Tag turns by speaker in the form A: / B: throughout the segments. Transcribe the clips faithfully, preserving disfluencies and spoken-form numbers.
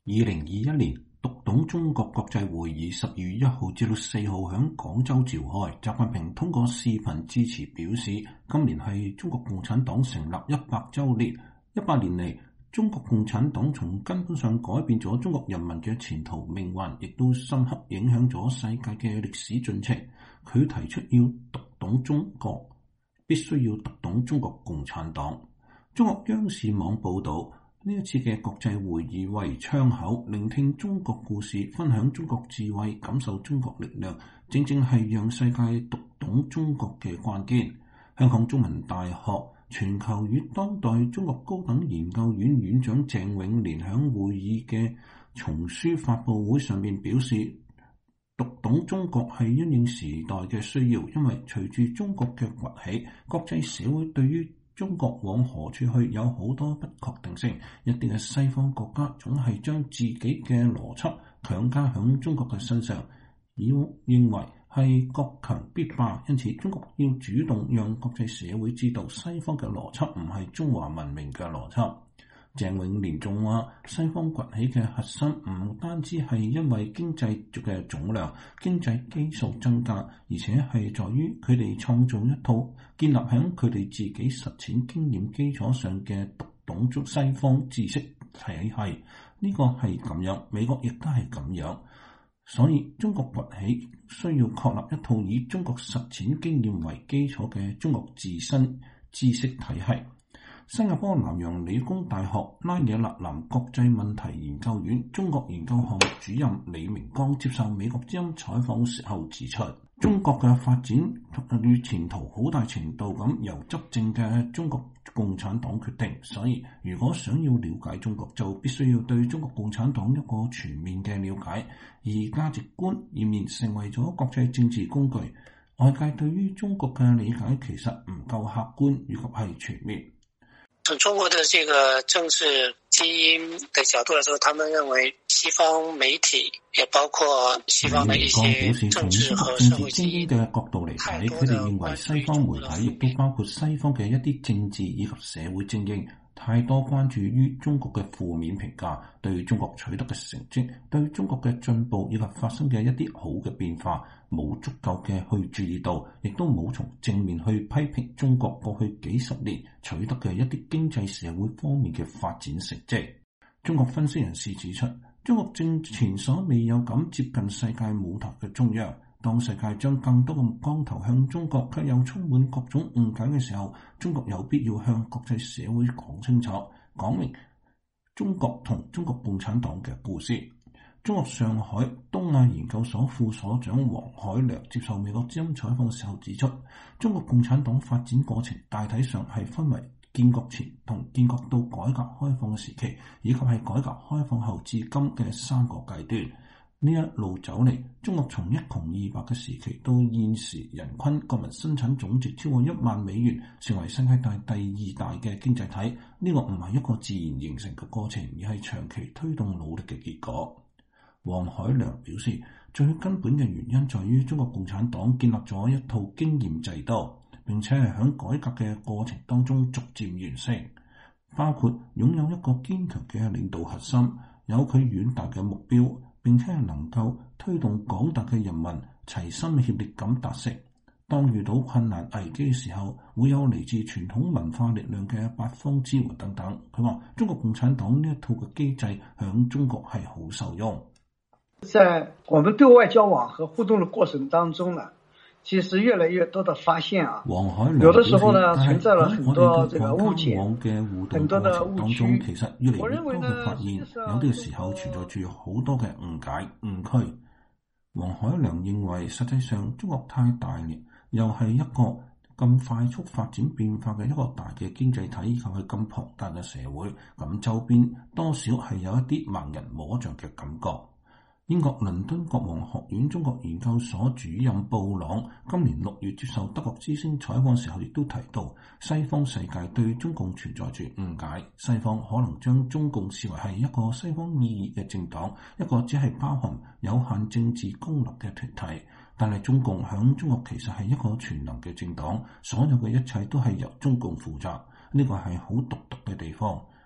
A: 二零二一年讀懂中國國際會議十二月一號至到四號喺廣州召開，習近平通過視頻致辭表示，今年係中國共產黨成立一百週年。一百年嚟，中國共產黨從根本上改變咗中國人民嘅前途命運，亦都深刻影響咗世界嘅歷史進程。佢提出要讀懂中國，必須要讀懂中國共產黨。中國央視網報導，呢一次嘅國際會議為窗口，聆聽中國故事，分享中國智慧，感受中國力量，正正係讓世界讀懂中國嘅關鍵。香港中文大學全球與當代中國高等研究院院長鄭永年喺會議嘅叢書發佈會上面表示，讀懂中國係因應時代嘅需要，因為隨住中國嘅崛起，國際社會對於中國往何處去有好多不確定性，一啲嘅西方國家總係將自己嘅邏輯強加響中國嘅身上，以認為係國強必霸，因此中國要主動讓國際社會知道西方嘅邏輯唔係中華文明嘅邏輯。鄭永年仲話，西方崛起嘅核心唔單止係因為經濟嘅總量、經濟基數增加，而且係在於佢哋創造一套建立喺佢哋自己實踐經驗基礎上嘅讀懂中西方知識體系。呢個係咁樣，美國亦都係咁樣。所以中國崛起需要確立一套以中國實踐經驗為基礎嘅中國自身知識體系。新加坡南洋理工大學拉惹勒南國際問題研究院中國研究項目主任李明光接受美國之音採訪時候指出，中國嘅發展與前途好大程度咁由執政嘅中國共產黨決定，所以如果想要了解中國，就必須要對中國共產黨一個全面嘅了解，而價值觀以免成為咗國際政治工具。外界對於中國嘅理解其實唔夠客觀以及係全面。
B: 從中國的這個政治基因的角度來說，他們認為西方媒體也包括西方的一些政治和社會
A: 精英嘅角度嚟睇，佢哋認為西方媒體亦都包括西方嘅一啲政治以及社會精英，太多關注於中國嘅負面評價，對中國取得嘅成績，對中國嘅進步以及發生嘅一啲好嘅變化，冇足夠嘅去注意到，亦都冇從正面去批評中國過去幾十年取得嘅一啲經濟社會方面嘅發展成績。中國分析人士指出，中國正前所未有咁接近世界舞台嘅中央。當世界將更多嘅目光投向中國，卻又充滿各種誤解嘅時候，中國有必要向國際社會講清楚，講明中國同中國共產黨嘅故事。中國上海東亞研究所副所長黃海良接受美國之音採訪嘅時候指出，中國共產黨發展過程大體上係分為建國前同建國到改革開放嘅時期，以及係改革開放後至今嘅三個階段。呢一路走嚟，中國從一窮二白嘅時期到現時人均國民生產總值超過一萬美元，成為世界大第二大嘅經濟體。呢、這個唔係一個自然形成嘅過程，而係長期推動努力嘅結果。黃海良表示，最根本嘅原因在於中國共產黨建立咗一套經驗制度，並且係喺改革嘅過程當中逐漸完成，包括擁有一個堅強嘅領導核心，有佢遠大嘅目標，並且係能夠推動廣大嘅人民齊心協力咁達成。當遇到困難危機嘅時候，會有嚟自傳統文化力量嘅八方支援等等。佢話中國共產黨呢一套嘅機制響中國係好受用。
C: 在我們對外交往和互動的過程當中呢，其實越來越多的發現啊，有的時候呢存在了很多這個誤解，很多的誤區。
A: 其實越嚟越多嘅發現，有啲嘅時候存在住好多嘅誤解誤區。黃海良認為，實際上中國太大了，又係一個咁快速發展變化嘅一個大嘅經濟體，以及係咁龐大嘅社會，咁周邊多少係有一啲盲人摸象嘅感覺。英國倫敦國王學院中國研究所主任布朗今年六月接受德國之聲採訪時候，亦都提到西方世界對中共存在住誤解，西方可能將中共視為係一個西方意義嘅政黨，一個只係包含有限政治功能嘅團體。但係中共響中國其實係一個全能嘅政黨，所有嘅一切都係由中共負責，呢個係好獨特嘅地方。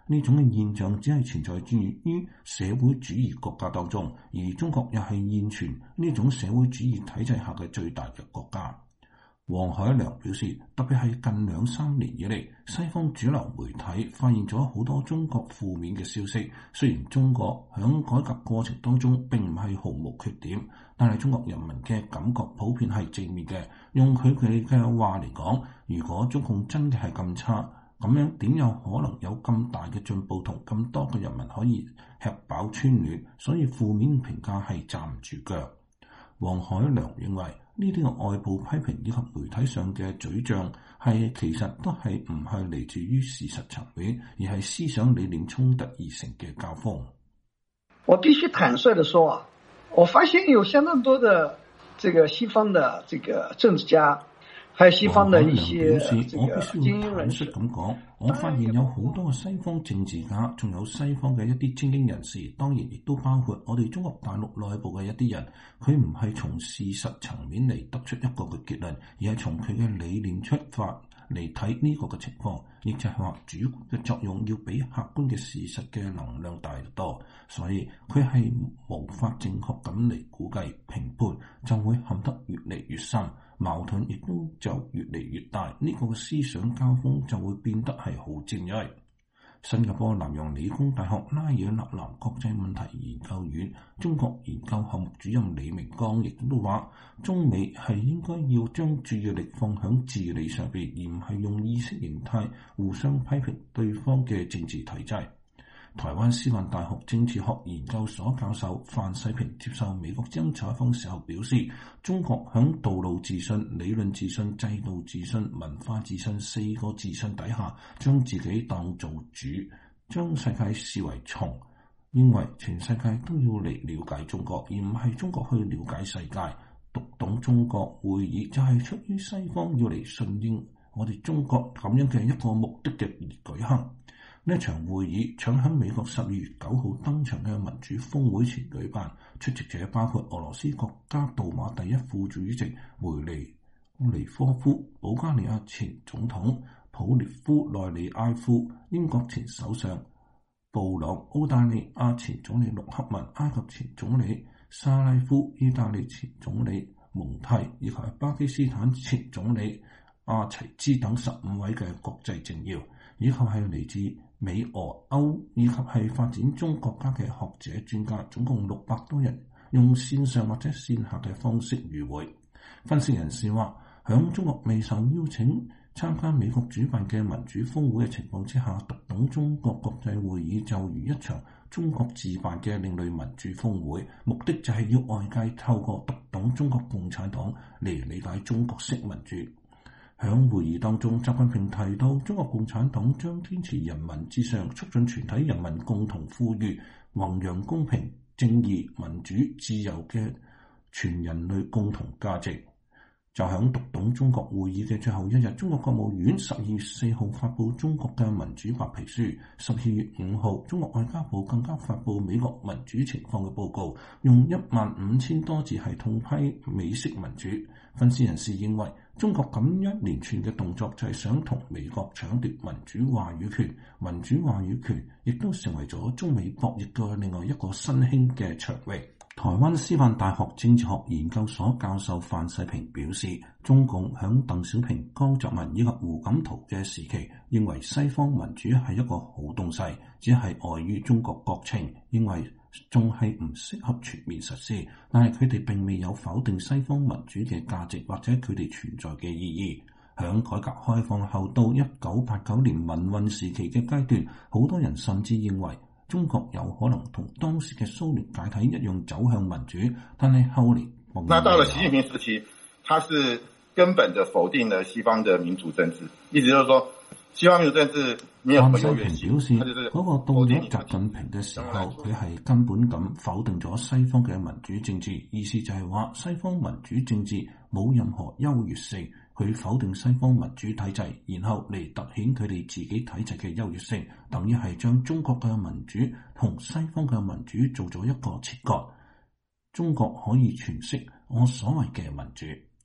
A: 呢種嘅現象只係存在於社會主義國家當中，而中國又係現存呢種社會主義體制下嘅最大嘅國家。黃海良表示，特別係近兩三年以嚟，西方主流媒體發現咗好多中國負面嘅消息。雖然中國響改革過程當中並唔係毫無缺點，但係中國人民嘅感覺普遍係正面嘅。用佢哋嘅話嚟講，如果中共真嘅係咁差，咁樣點有可能有咁大嘅進步同咁多嘅人民可以吃飽穿暖？所以負面評價係站唔住腳。黃海良認為，呢啲嘅外部批評以及媒體上嘅嘴仗係其實都係唔係嚟自於事實層面，而係思想理念衝突而成嘅交鋒。
C: 我必須坦率地說啊，我發現有相當多的這個西方的這個政治家，還有西方的一些這個精英人士。咁講，我發現有好多嘅西方政治家，仲有西方嘅一啲精英人士，當然亦都包括我哋中國大陸內部嘅一啲人，佢唔係從事實層面嚟得出一個嘅結論，而係從佢嘅理念出發嚟睇呢個嘅情況，亦就係話主觀嘅作用要比客觀嘅事實嘅能量大得多，所以佢係無法正確咁嚟估計評判，就會陷得越嚟越深，矛盾亦都就越嚟越大，呢、這個思想交鋒就會變得係好尖銳。新加坡南洋理工大學拉爾納南國際問題研究院中國研究項目主任李明剛亦都話，中美係應該要將注意力放響治理上邊，而唔係用意識形態互相批評對方嘅政治體制。台灣師範大學政治學研究所教授范世平接受美國之音採訪時候表示，中國響道路自信、理論自信、制度自信、文化自信四個自信底下，將自己當做主，將世界視為從，認為全世界都要嚟了解中國，而唔係中國去了解世界。讀懂中國會議就係出於西方要嚟順應我哋中國咁樣嘅一個目的嘅而舉行。呢一場會議搶喺美國十二月九號登場嘅民主峰會前舉辦，出席者包括俄羅斯國家杜馬第一副主席梅尼尼科夫、保加利亞前總統普列夫內利埃夫、英國前首相布朗、澳大利亞前總理陸克文、埃及前總理沙拉夫、意大利前總理蒙蒂以及巴基斯坦前總理阿齊茲等十五位嘅國際政要，以及係嚟自美俄歐以及係發展中國家嘅學者專家，總共六百多人用線上或者線下嘅方式與會。分析人士話，響中國未受邀請參加美國主辦嘅民主峰會嘅情況之下，讀懂中國國際會議就如一場中國自辦嘅另類民主峰會，目的就係要外界透過讀懂中國共產黨嚟理解中國式民主。喺會議當中，習近平提到中國共產黨將堅持人民至上，促進全體人民共同富裕，弘揚公平、正義、民主、自由嘅全人類共同價值。就喺讀懂中國會議嘅最後一日，中國國務院十二月四號發布中國嘅民主白皮書，十二月五號中國外交部更加發布美國民主情況嘅報告，用一萬五千多字係痛批美式民主。分析人士認為，中國咁一連串嘅動作就係想同美國搶奪民主話語權，民主話語權亦都成為咗中美博弈嘅另外一個新興嘅場域。台灣師範大學政治學研究所教授范世平表示，中共響鄧小平、江澤民以及胡錦濤嘅時期，認為西方民主係一個好東西，只係礙於中國國情，認為仲係唔適合全面實施。但係佢哋並未有否定西方民主嘅價值或者佢哋存在嘅意義。響改革開放後到一九八九年民運時期嘅階段，好多人甚至認為中國有可能同當時嘅蘇聯解體一樣走向民主，但係後嚟，
D: 那到了習近平時期，他是根本的否定了西方的民主政治，意思就是說，西方民主政治沒有可優越性。
A: 范世平表示，嗰、那個到咗習近平嘅時候，佢係根本咁否定咗西方嘅民主政治，意思就係話西方民主政治冇任何優越性。佢否定西方民主體制，然後嚟凸顯佢哋自己體制嘅優越性，等於係將中國嘅民主同西方嘅民主做咗一個切割。中國可以詮釋我所謂嘅民主。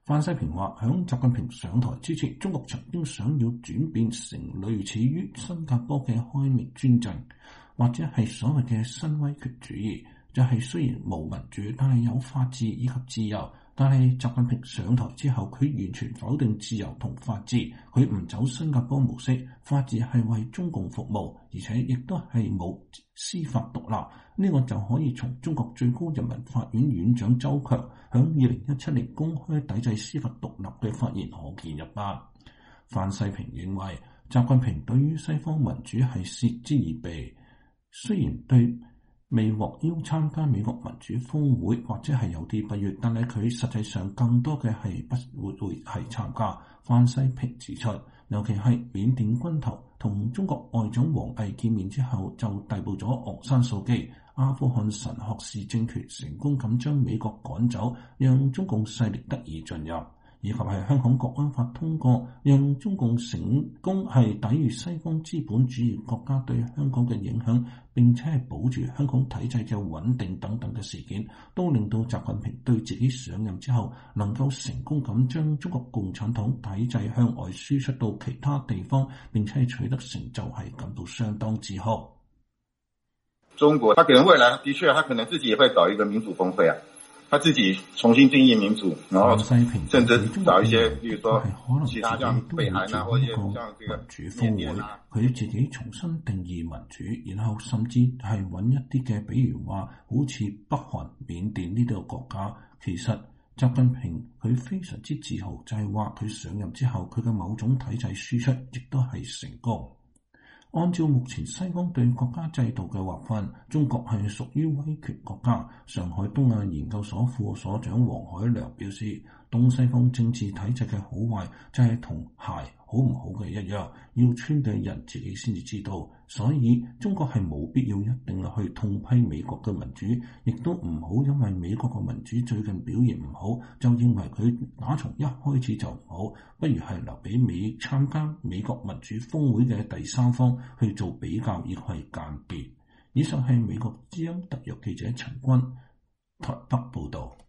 A: 范世平話，響習近平上台之前，中國曾經想要轉變成類似於新加坡嘅開明專政，或者係所謂嘅新威權主義，就係、是、雖然冇民主，但係有法治以及自由。但係習近平上台之後，佢完全否定自由同法治，佢唔走新加坡模式，法治係為中共服務，而且亦都係冇司法獨立。呢、這個就可以從中國最高人民法院院長周強響二零一七年公開抵制司法獨立嘅發言可見一斑。范世平認為，習近平對於西方民主係嗤之以鼻，雖然對未獲邀參加美國民主峰會或者係有啲不悅，但係佢實際上更多嘅係不會會係參加。范世平指出，尤其係緬甸軍頭同中國外長王毅見面之後，就逮捕咗昂山素姬。阿富汗神學士政權成功咁將美國趕走，讓中共勢力得以進入，以及係香港國安法通過，讓中共成功係抵禦西方資本主義國家對香港嘅影響，並且係保住香港體制嘅穩定等等嘅事件，都令到習近平對自己上任之後能夠成功咁將中國共產黨體制向外輸出到其他地方，並且係取得成就，係感到相當自豪。
D: 中國，他可能未來的確，他可能自己也會搞一個民主峰會啊。他自己重新定義民主，然後甚至找一些，比如說其他像北韓啊，或者像這個緬甸啊，
A: 佢自己重新定義民主，然後甚至係揾一啲嘅，比如話好似北韓、緬甸呢啲個國家。其實習近平佢非常之自豪，就係話佢上任之後，佢嘅某種體制輸出亦都係成功。按照目前西方對國家制度嘅劃分，中國係屬於威權國家。上海東亞研究所副所長黃海良表示，東西方政治體制嘅好壞就係同鞋好唔好嘅一樣，要穿嘅人自己先至知道。所以中國係冇必要一定去痛批美國嘅民主，亦都唔好因為美國嘅民主最近表現唔好，就認為佢打從一開始就唔好。不如係留俾美參加美國民主峰會嘅第三方去做比較，亦係鑑別。以上係美國之音特約記者陳君台北報道。